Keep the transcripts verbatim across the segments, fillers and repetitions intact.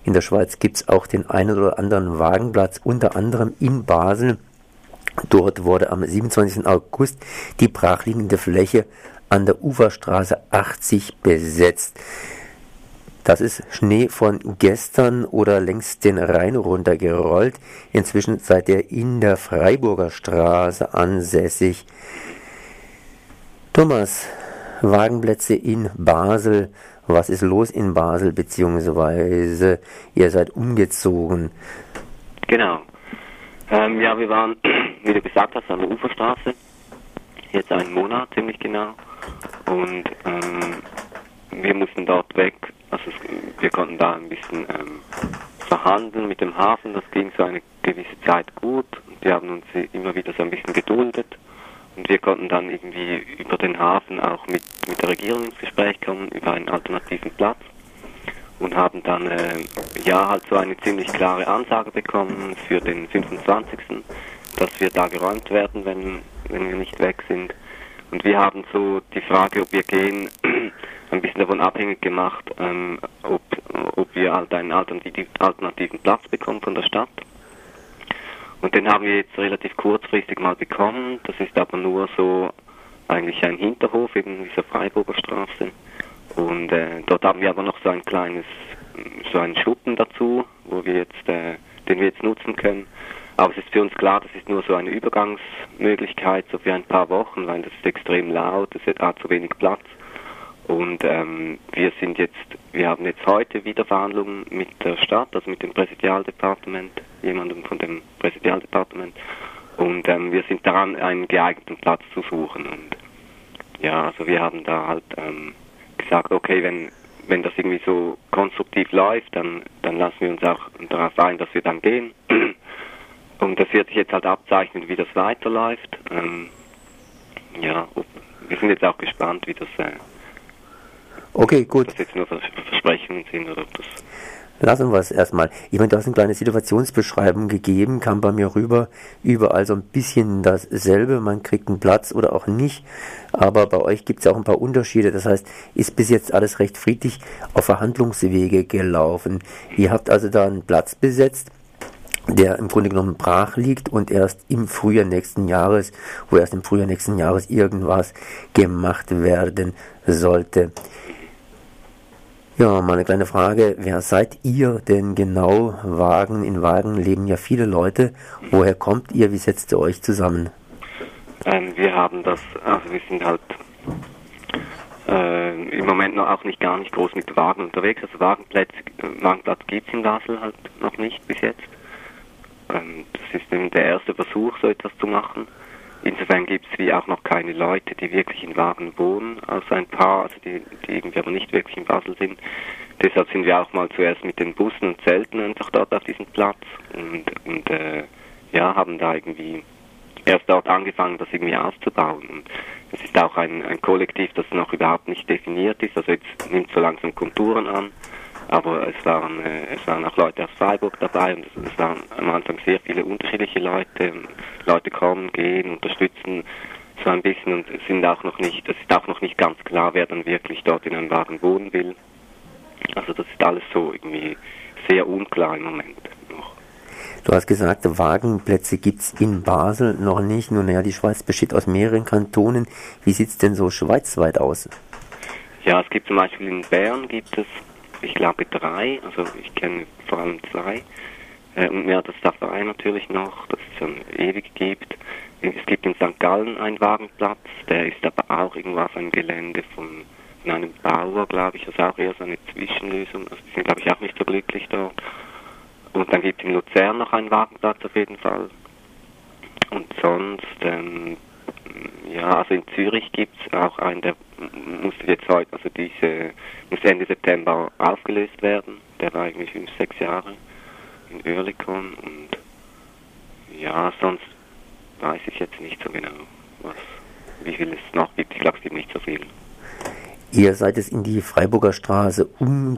In der Schweiz gibt es auch den einen oder anderen Wagenplatz, unter anderem in Basel. Dort wurde am siebenundzwanzigsten August die brachliegende Fläche an der Uferstraße achtzig besetzt. Das ist Schnee von gestern oder längst den Rhein runtergerollt. Inzwischen seid ihr in der Freiburger Straße ansässig. Thomas, Wagenplätze in Basel. Was ist los in Basel, beziehungsweise ihr seid umgezogen? Genau. Ähm, ja, wir waren, wie du gesagt hast, an der Uferstraße. Jetzt einen Monat, ziemlich genau. Und ähm, wir mussten dort weg. Also es, wir konnten da ein bisschen ähm, verhandeln mit dem Hafen. Das ging so eine gewisse Zeit gut. Und die haben uns immer wieder so ein bisschen geduldet. Und wir konnten dann irgendwie über den Hafen auch mit, mit der Regierung ins Gespräch kommen, über einen alternativen Platz. Und haben dann äh, ja halt so eine ziemlich klare Ansage bekommen für den fünfundzwanzigsten dass wir da geräumt werden, wenn, wenn wir nicht weg sind. Und wir haben so die Frage, ob wir gehen, ein bisschen davon abhängig gemacht, ähm, ob, ob wir halt einen alternativ, alternativen Platz bekommen von der Stadt. Und den haben wir jetzt relativ kurzfristig mal bekommen. Das ist aber nur so eigentlich ein Hinterhof in dieser Freiburger Straße. Und äh, dort haben wir aber noch so ein kleines, so einen Schuppen dazu, wo wir jetzt, äh, den wir jetzt nutzen können. Aber es ist für uns klar, das ist nur so eine Übergangsmöglichkeit, so für ein paar Wochen, weil das ist extrem laut, es hat zu wenig Platz. Und ähm, wir sind jetzt, wir haben jetzt heute wieder Verhandlungen mit der Stadt, also mit dem Präsidialdepartement, jemandem von dem Präsidialdepartement. Und ähm, wir sind daran, einen geeigneten Platz zu suchen. Und ja, also wir haben da halt ähm, gesagt, okay, wenn wenn das irgendwie so konstruktiv läuft, dann dann lassen wir uns auch darauf ein, dass wir dann gehen. Und das wird sich jetzt halt abzeichnen, wie das weiterläuft. Ähm, ja, ob, wir sind jetzt auch gespannt, wie das, äh, okay, gut. ob das jetzt nur Vers Versprechungen sind oder ob das... Lassen wir es erstmal. Ich meine, du hast eine kleine Situationsbeschreibung gegeben, kam bei mir rüber, überall so ein bisschen dasselbe, man kriegt einen Platz oder auch nicht, aber bei euch gibt es auch ein paar Unterschiede, das heißt, ist bis jetzt alles recht friedlich auf Verhandlungswege gelaufen. Ihr habt also da einen Platz besetzt, der im Grunde genommen brach liegt und erst im Frühjahr nächsten Jahres, wo erst im Frühjahr nächsten Jahres irgendwas gemacht werden sollte. Ja, mal eine kleine Frage, wer seid ihr denn genau? Wagen, in Wagen leben ja viele Leute. Woher kommt ihr, wie setzt ihr euch zusammen? Ähm, wir haben das, also wir sind halt äh, im Moment noch auch nicht gar nicht groß mit Wagen unterwegs. Also Wagenplatz, Wagenplatz gibt es in Basel halt noch nicht bis jetzt. Ähm, das ist eben der erste Versuch, so etwas zu machen. Insofern gibt es wie auch noch keine Leute, die wirklich in Wagen wohnen, außer ein paar, also die, die irgendwie aber nicht wirklich in Basel sind. Deshalb sind wir auch mal zuerst mit den Bussen und Zelten einfach dort auf diesem Platz und, und äh, ja, haben da irgendwie erst dort angefangen, das irgendwie auszubauen. Und es ist auch ein, ein Kollektiv, das noch überhaupt nicht definiert ist, also jetzt nimmt so langsam Konturen an. Aber es waren, äh, es waren auch Leute aus Freiburg dabei und es, es waren am Anfang sehr viele unterschiedliche Leute. Leute kommen, gehen, unterstützen so ein bisschen und sind auch noch nicht, es ist auch noch nicht ganz klar, wer dann wirklich dort in einem Wagen wohnen will. Also das ist alles so irgendwie sehr unklar im Moment noch. Du hast gesagt, Wagenplätze gibt es in Basel noch nicht. Nun ja, die Schweiz besteht aus mehreren Kantonen. Wie sieht es denn so schweizweit aus? Ja, es gibt zum Beispiel in Bern gibt es, ich glaube drei, also ich kenne vor allem zwei. Äh, und mehr das Verein natürlich noch, das es schon ewig gibt. Es gibt in Sankt Gallen einen Wagenplatz, der ist aber auch irgendwo auf einem Gelände von, von einem Bauer, glaube ich, also auch eher so eine Zwischenlösung. Also die sind, glaube ich, auch nicht so glücklich dort. Und dann gibt es in Luzern noch einen Wagenplatz auf jeden Fall. Und sonst, ähm, ja, also in Zürich gibt es auch einen, der musste jetzt heute, also diese, muss Ende September aufgelöst werden. Der war eigentlich fünf, sechs Jahre in Oerlikon und ja, sonst weiß ich jetzt nicht so genau, was, wie viel es noch gibt. Ich glaube, es gibt nicht so viel. Ihr seid es in die Freiburger Straße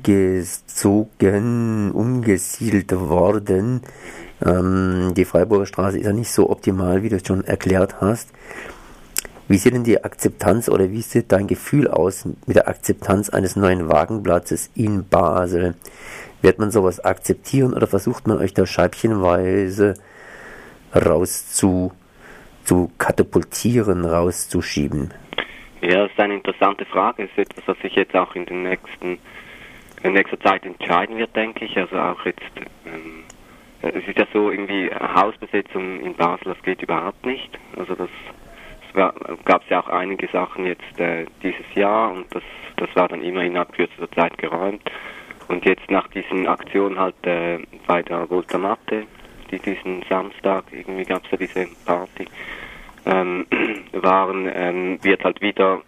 umgezogen, umgesiedelt worden. Ähm, die Freiburger Straße ist ja nicht so optimal, wie du es schon erklärt hast. Wie sieht denn die Akzeptanz oder wie sieht dein Gefühl aus mit der Akzeptanz eines neuen Wagenplatzes in Basel? Wird man sowas akzeptieren oder versucht man euch da scheibchenweise raus zu, zu katapultieren, rauszuschieben? Ja, das ist eine interessante Frage. Es ist etwas, was sich jetzt auch in den nächsten, in nächster Zeit entscheiden wird, denke ich. Also auch jetzt, ähm, es ist ja so irgendwie Hausbesetzung in Basel, das geht überhaupt nicht. Also das, das gab es ja auch einige Sachen jetzt äh, dieses Jahr und das, das war dann immer innerhalb kürzester Zeit geräumt. Und jetzt nach diesen Aktionen halt äh, bei der Volta Matte, die diesen Samstag, irgendwie gab es ja diese Party, ähm, waren, ähm, wird halt wieder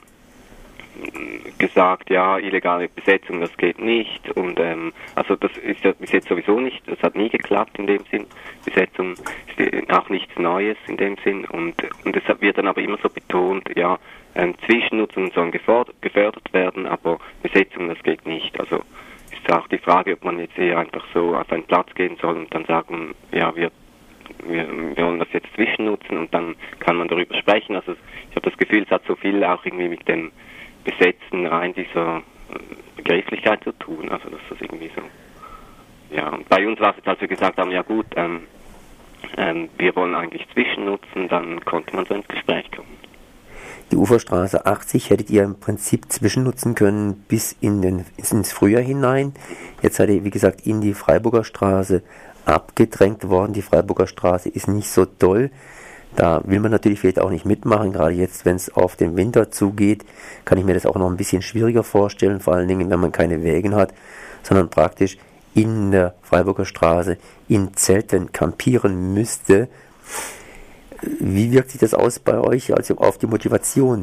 gesagt, ja, illegale Besetzung, das geht nicht. Und ähm, also das ist ja bis jetzt sowieso nicht, das hat nie geklappt in dem Sinn. Besetzung ist auch nichts Neues in dem Sinn. Und und es wird dann aber immer so betont, ja, ähm, Zwischennutzungen sollen gefordert, gefördert werden, aber Besetzung, das geht nicht. Also ist auch die Frage, ob man jetzt eher einfach so auf einen Platz gehen soll und dann sagen, ja, wir Wir, wir wollen das jetzt zwischennutzen und dann kann man darüber sprechen. Also ich habe das Gefühl, es hat so viel auch irgendwie mit dem Besetzen rein dieser Begrifflichkeit zu tun. Also dass das irgendwie so. Ja, und bei uns war es jetzt, als wir gesagt haben, ja gut, ähm, ähm, wir wollen eigentlich zwischennutzen, dann konnte man so ins Gespräch kommen. Die Uferstraße achtzig hättet ihr im Prinzip zwischennutzen können bis in den, ins Frühjahr hinein. Jetzt seid ihr, wie gesagt, in die Freiburger Straße abgedrängt worden. Die Freiburger Straße ist nicht so toll. Da will man natürlich vielleicht auch nicht mitmachen. Gerade jetzt, wenn es auf den Winter zugeht, kann ich mir das auch noch ein bisschen schwieriger vorstellen. Vor allen Dingen, wenn man keine Wägen hat, sondern praktisch in der Freiburger Straße in Zelten campieren müsste. Wie wirkt sich das aus bei euch, also auf die Motivation?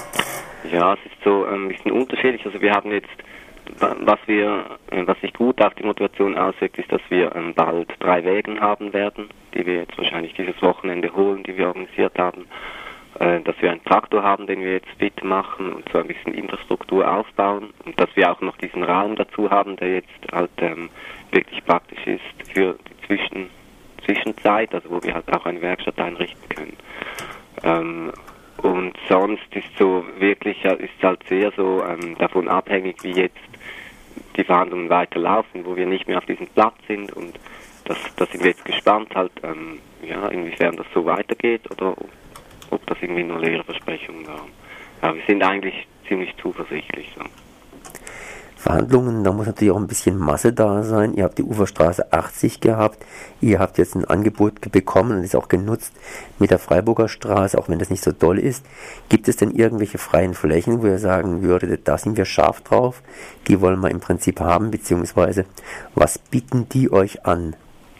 Ja, es ist so ein bisschen unterschiedlich. Also wir haben jetzt Was wir, was sich gut auf die Motivation auswirkt, ist, dass wir ähm, bald drei Wägen haben werden, die wir jetzt wahrscheinlich dieses Wochenende holen, die wir organisiert haben. Äh, dass wir einen Traktor haben, den wir jetzt fit machen und so ein bisschen Infrastruktur aufbauen. Und dass wir auch noch diesen Raum dazu haben, der jetzt halt ähm, wirklich praktisch ist für die Zwischen, Zwischenzeit, also wo wir halt auch eine Werkstatt einrichten können. Ähm, Und sonst ist so wirklich, ist halt sehr so ähm, davon abhängig, wie jetzt die Verhandlungen weiterlaufen, wo wir nicht mehr auf diesem Platz sind und das, das sind wir jetzt gespannt halt, ähm, ja, inwiefern das so weitergeht oder ob, ob das irgendwie nur leere Versprechungen waren. Aber wir sind eigentlich ziemlich zuversichtlich so. Verhandlungen, da muss natürlich auch ein bisschen Masse da sein. Ihr habt die Uferstraße achtzig gehabt, ihr habt jetzt ein Angebot bekommen und ist auch genutzt mit der Freiburger Straße, auch wenn das nicht so doll ist. Gibt es denn irgendwelche freien Flächen, wo ihr sagen würdet, da sind wir scharf drauf, die wollen wir im Prinzip haben, beziehungsweise was bieten die euch an?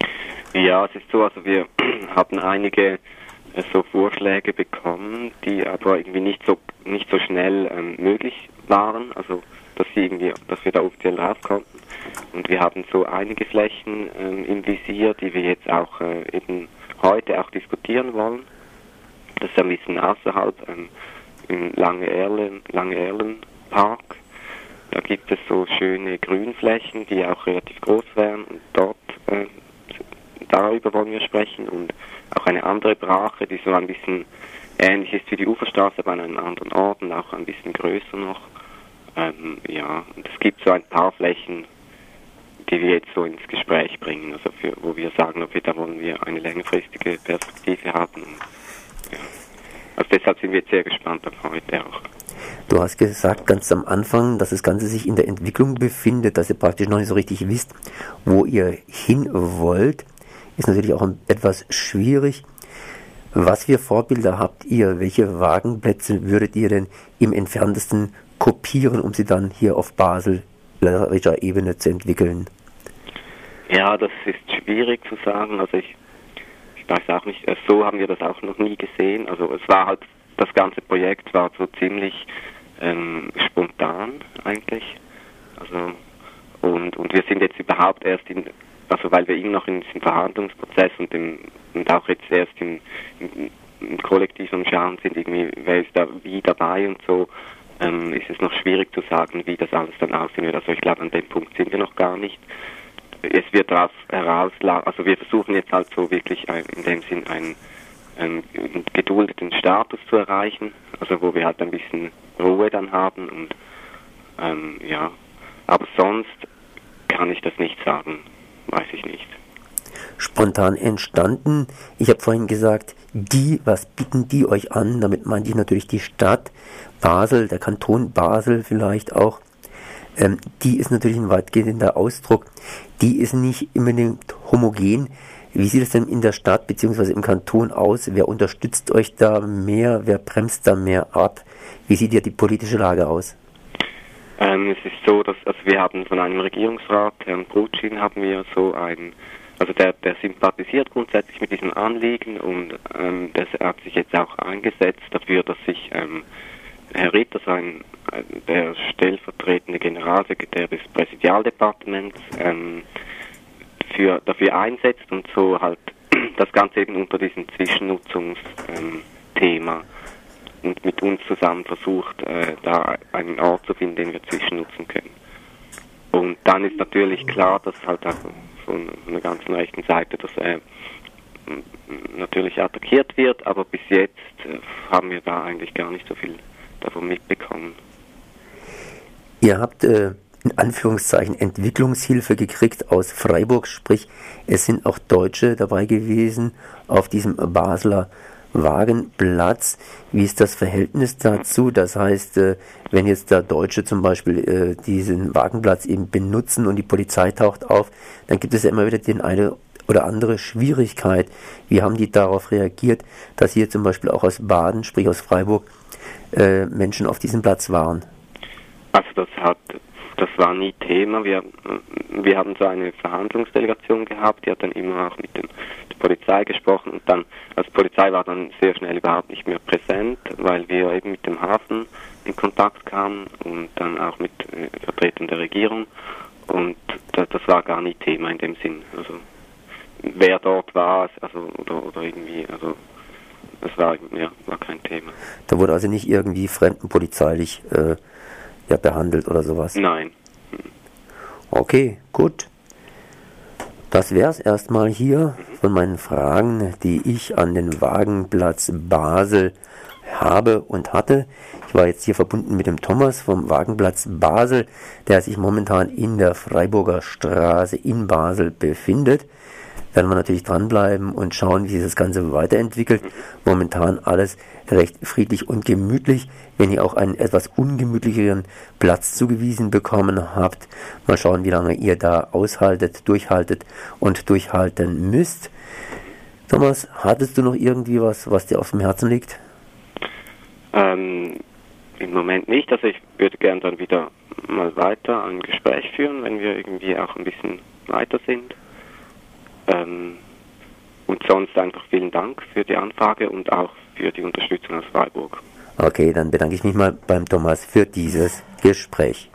Ja, es ist so, also wir hatten einige äh, so Vorschläge bekommen, die aber irgendwie nicht so nicht so schnell ähm, möglich waren, also dass sie irgendwie, dass wir da offiziell raus konnten. Und wir haben so einige Flächen ähm, im Visier, die wir jetzt auch äh, eben heute auch diskutieren wollen. Das ist ein bisschen außerhalb ähm, im Lange-Erlen, Lange-Erlen-Park. Da gibt es so schöne Grünflächen, die auch relativ groß wären und dort äh, darüber wollen wir sprechen und auch eine andere Brache, die so ein bisschen ähnlich ist wie die Uferstraße, aber an einem anderen Ort und auch ein bisschen größer noch. Ähm, ja, und es gibt so ein paar Flächen, die wir jetzt so ins Gespräch bringen, also für, wo wir sagen, okay, da wollen wir eine längerfristige Perspektive haben. Und, ja. Also deshalb sind wir jetzt sehr gespannt auf heute auch. Du hast gesagt ganz am Anfang, dass das Ganze sich in der Entwicklung befindet, dass ihr praktisch noch nicht so richtig wisst, wo ihr hin wollt. Ist natürlich auch etwas schwierig. Was für Vorbilder habt ihr? Welche Wagenplätze würdet ihr denn im entferntesten kopieren, um sie dann hier auf baselerischer Ebene zu entwickeln? Ja, das ist schwierig zu sagen. Also ich, ich weiß auch nicht, so haben wir das auch noch nie gesehen. Also es war halt, das ganze Projekt war so ziemlich ähm, spontan eigentlich. Also und und wir sind jetzt überhaupt erst in, also weil wir immer noch in diesem Verhandlungsprozess und dem und auch jetzt erst im, im, im Kollektiv am Schauen sind, irgendwie, wer ist da wie dabei und so. Ähm, ist es noch schwierig zu sagen, wie das alles dann aussehen wird. Also ich glaube, an dem Punkt sind wir noch gar nicht. Es wird daraus heraus, also wir versuchen jetzt halt so wirklich ein, in dem Sinn einen, einen geduldeten Status zu erreichen, also wo wir halt ein bisschen Ruhe dann haben und ähm, ja, aber sonst kann ich das nicht sagen. Weiß ich nicht. Spontan entstanden. Ich habe vorhin gesagt, die, was bieten die euch an? Damit meinte ich natürlich die Stadt Basel, der Kanton Basel vielleicht auch. Ähm, die ist natürlich ein weitgehender Ausdruck. Die ist nicht unbedingt homogen. Wie sieht es denn in der Stadt bzw. im Kanton aus? Wer unterstützt euch da mehr? Wer bremst da mehr ab? Wie sieht ja die politische Lage aus? Ähm, es ist so, dass also wir haben von einem Regierungsrat, Herrn Brutschin, haben wir so ein, also der, der sympathisiert grundsätzlich mit diesem Anliegen und ähm, der hat sich jetzt auch eingesetzt dafür, dass sich ähm, Herr Ritter, sein, der stellvertretende Generalsekretär des Präsidialdepartements, ähm, für, dafür einsetzt und so halt das Ganze eben unter diesem Zwischennutzungsthema und mit uns zusammen versucht, äh, da einen Ort zu finden, den wir zwischennutzen können. Und dann ist natürlich klar, dass halt auch von der ganzen rechten Seite das äh, natürlich attackiert wird, aber bis jetzt äh, haben wir da eigentlich gar nicht so viel davon mitbekommen. Ihr habt äh, in Anführungszeichen Entwicklungshilfe gekriegt aus Freiburg, sprich es sind auch Deutsche dabei gewesen auf diesem Basler Wagenplatz. Wie ist das Verhältnis dazu? Das heißt, äh, wenn jetzt da Deutsche zum Beispiel äh, diesen Wagenplatz eben benutzen und die Polizei taucht auf, dann gibt es ja immer wieder den eine oder andere Schwierigkeit. Wie haben die darauf reagiert, dass hier zum Beispiel auch aus Baden, sprich aus Freiburg, äh, Menschen auf diesem Platz waren? Also das hat, das war nie Thema. Wir, wir haben so eine Verhandlungsdelegation gehabt, die hat dann immer auch mit den, der Polizei gesprochen und dann, also die Polizei war dann sehr schnell überhaupt nicht mehr präsent, weil wir eben mit dem Hafen in Kontakt kamen und dann auch mit äh, Vertretern der Regierung und das, das war gar nicht Thema in dem Sinn. Also wer dort war, also oder, oder irgendwie, also das war, ja, war kein Thema. Da wurde also nicht irgendwie fremdenpolizeilich äh, ja, behandelt oder sowas? Nein. Okay, gut. Das wäre es erstmal hier von meinen Fragen, die ich an den Wagenplatz Basel habe und hatte. Ich war jetzt hier verbunden mit dem Thomas vom Wagenplatz Basel, der sich momentan in der Freiburger Straße in Basel befindet. Werden wir natürlich dranbleiben und schauen, wie sich das Ganze weiterentwickelt. Momentan alles recht friedlich und gemütlich. Wenn ihr auch einen etwas ungemütlicheren Platz zugewiesen bekommen habt, mal schauen, wie lange ihr da aushaltet, durchhaltet und durchhalten müsst. Thomas, hattest du noch irgendwie was, was dir auf dem Herzen liegt? Ähm, im Moment nicht. Also ich würde gern dann wieder mal weiter ein Gespräch führen, wenn wir irgendwie auch ein bisschen weiter sind. Ähm, und sonst einfach vielen Dank für die Anfrage und auch für die Unterstützung aus Freiburg. Okay, dann bedanke ich mich mal beim Thomas für dieses Gespräch.